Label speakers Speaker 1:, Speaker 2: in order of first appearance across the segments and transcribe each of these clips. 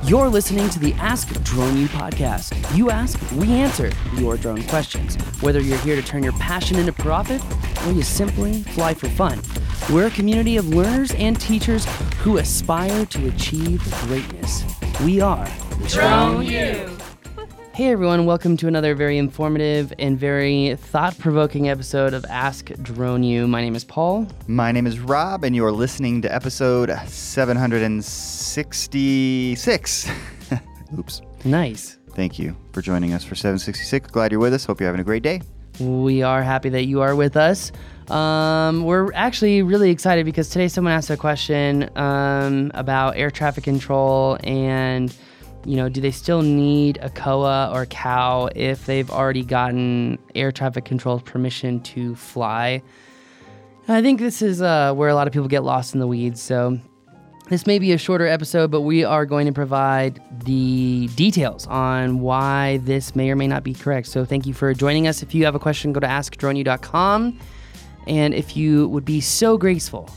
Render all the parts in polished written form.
Speaker 1: You're listening to the Ask Drone U podcast. You ask, we answer your drone questions. Whether you're here to turn your passion into profit or you simply fly for fun, we're a community of learners and teachers who aspire to achieve greatness. We are
Speaker 2: Drone U.
Speaker 1: Hey everyone, welcome to another very informative and very thought-provoking episode of Ask Drone U. My name is Paul.
Speaker 3: My name is Rob, and you're listening to episode 766. Oops.
Speaker 1: Nice.
Speaker 3: Thank you for joining us for 766. Glad you're with us. Hope you're having a great day.
Speaker 1: We are happy that you are with us. We're actually really excited because today someone asked a question about air traffic control and, you know, do they still need a COA or COW if they've already gotten air traffic control permission to fly? I think this is where a lot of people get lost in the weeds, so this may be a shorter episode, but we are going to provide the details on why this may or may not be correct. So thank you for joining us. If you have a question, go to askdroneu.com. And if you would be so graceful,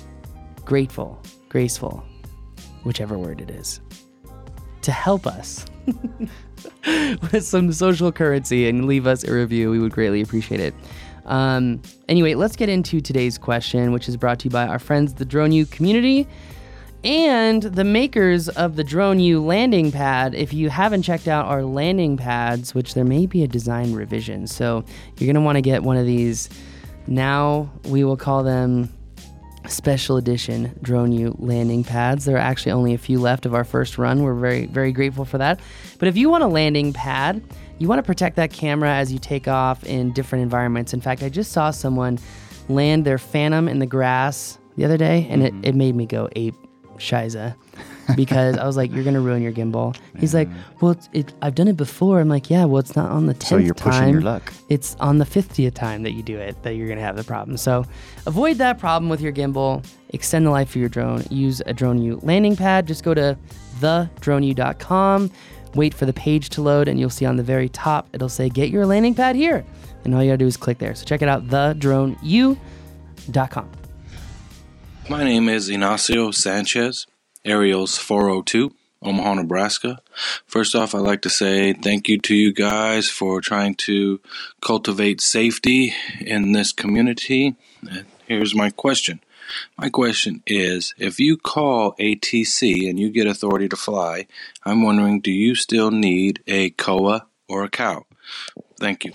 Speaker 1: whichever word it is, to help us with some social currency and leave us a review, we would greatly appreciate it. Anyway, let's get into today's question, which is brought to you by our friends, the Drone U community, and the makers of the Drone U landing pad. If you haven't checked out our landing pads, which there may be a design revision, so you're going to want to get one of these. Now we will call them special edition Drone U landing pads. There are actually only a few left of our first run. We're very, very grateful for that. But if you want a landing pad, you want to protect that camera as you take off in different environments. In fact, I just saw someone land their Phantom in the grass the other day, and it made me go ape shiza because I was like, you're going to ruin your gimbal. He's like, well, I've done it before. I'm like, yeah, well, it's not on the 10th time.
Speaker 3: So you're pushing your luck.
Speaker 1: It's on the 50th time that you do it that you're going to have the problem. So avoid that problem with your gimbal. Extend the life of your drone. Use a Drone U landing pad. Just go to thedroneu.com. Wait for the page to load, and you'll see on the very top, it'll say, get your landing pad here. And all you got to do is click there. So check it out, thedroneu.com.
Speaker 4: My name is Ignacio Sanchez, Ariels 402, Omaha, Nebraska. First off, I'd like to say thank you to you guys for trying to cultivate safety in this community. And here's my question. My question is, if you call ATC and you get authority to fly, I'm wondering, do you still need a COA or a COW? Thank you.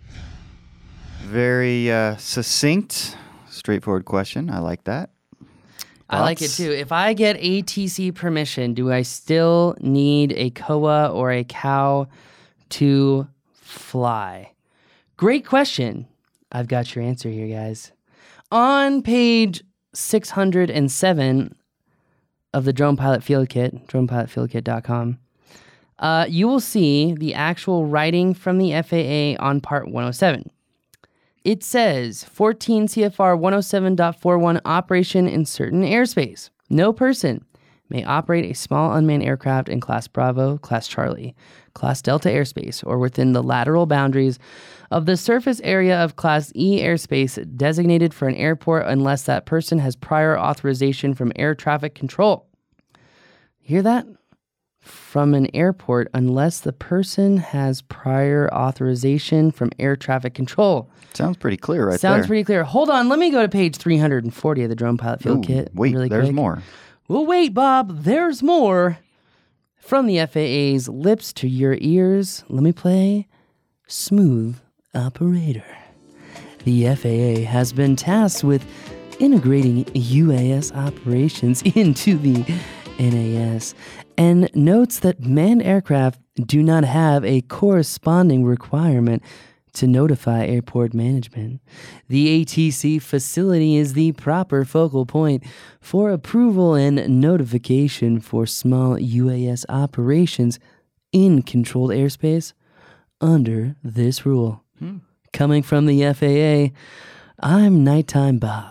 Speaker 3: Very succinct, straightforward question. I like that.
Speaker 1: I like it too. If I get ATC permission, do I still need a COA or a COW to fly? Great question. I've got your answer here, guys. On page 607 of the Drone Pilot Field Kit, dronepilotfieldkit.com, you will see the actual writing from the FAA on part 107. It says 14 CFR 107.41 operation in certain airspace. No person may operate a small unmanned aircraft in Class Bravo, Class Charlie, Class Delta airspace, or within the lateral boundaries of the surface area of Class E airspace designated for an airport unless that person has prior authorization from air traffic control. Hear that? From an airport unless the person has prior authorization from air traffic control.
Speaker 3: Sounds pretty clear right there.
Speaker 1: Sounds pretty clear. Hold on, let me go to page 340 of the Drone Pilot Field Kit.
Speaker 3: Wait,
Speaker 1: really
Speaker 3: there's
Speaker 1: quick.
Speaker 3: more.
Speaker 1: Well, wait, Bob, there's more. From the FAA's lips to your ears, let me play Smooth Operator. The FAA has been tasked with integrating UAS operations into the NAS and notes that manned aircraft do not have a corresponding requirement to notify airport management. The ATC facility is the proper focal point for approval and notification for small UAS operations in controlled airspace under this rule. Coming from the FAA, I'm Nighttime Bob.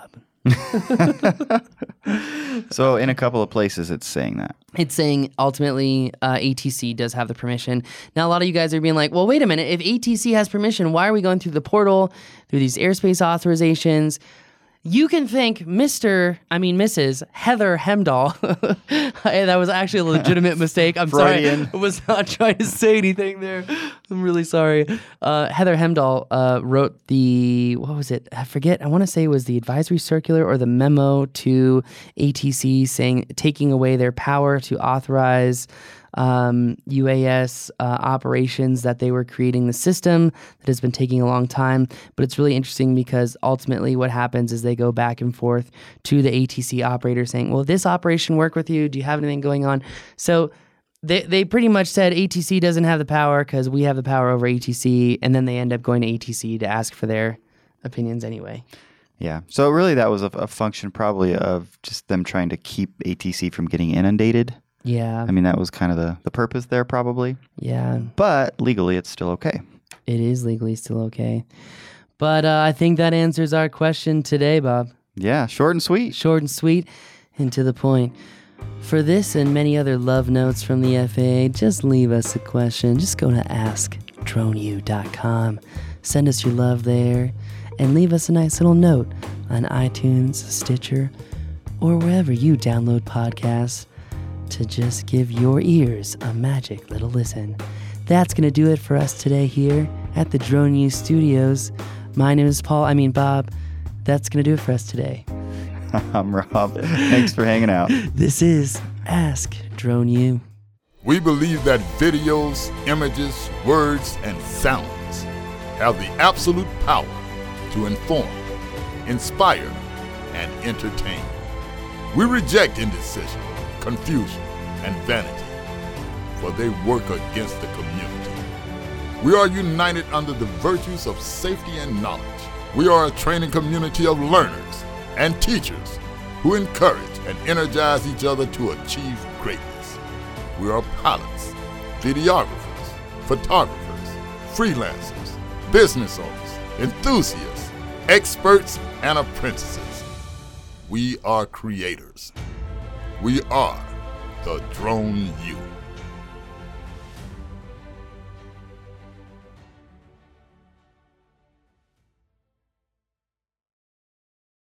Speaker 3: So in a couple of places it's saying that.
Speaker 1: It's saying ultimately ATC does have the permission. Now a lot of you guys are being like, well, wait a minute. If ATC has permission, why are we going through the portal, through these airspace authorizations? You can thank Mrs. Heather Hemdahl. That was actually a legitimate mistake. I'm
Speaker 3: Freudian.
Speaker 1: sorry. I was not trying to say anything there. I'm really sorry. Heather Hemdahl wrote what was it? I forget. I want to say it was the advisory circular or the memo to ATC taking away their power to authorize UAS operations, that they were creating the system that has been taking a long time. But it's really interesting because ultimately what happens is they go back and forth to the ATC operator saying, well, this operation work with you? Do you have anything going on? So they pretty much said ATC doesn't have the power because we have the power over ATC. And then they end up going to ATC to ask for their opinions anyway.
Speaker 3: Yeah. So really that was a function probably of just them trying to keep ATC from getting inundated.
Speaker 1: Yeah.
Speaker 3: I mean, that was kind of the purpose there probably.
Speaker 1: Yeah.
Speaker 3: But legally, it's still okay.
Speaker 1: It is legally still okay. But I think that answers our question today, Bob.
Speaker 3: Yeah, short and sweet.
Speaker 1: Short and sweet and to the point. For this and many other love notes from the FAA, just leave us a question. Just go to AskDroneU.com. Send us your love there and leave us a nice little note on iTunes, Stitcher, or wherever you download podcasts, to just give your ears a magic little listen. That's going to do it for us today here at the Drone U Studios. My name is Bob. That's going to do it for us today.
Speaker 3: I'm Rob. Thanks for hanging out.
Speaker 1: This is Ask Drone U.
Speaker 5: We believe that videos, images, words, and sounds have the absolute power to inform, inspire, and entertain. We reject indecision, confusion, and vanity, for they work against the community. We are united under the virtues of safety and knowledge. We are a training community of learners and teachers who encourage and energize each other to achieve greatness. We are pilots, videographers, photographers, freelancers, business owners, enthusiasts, experts, and apprentices. We are creators. We are the Drone U.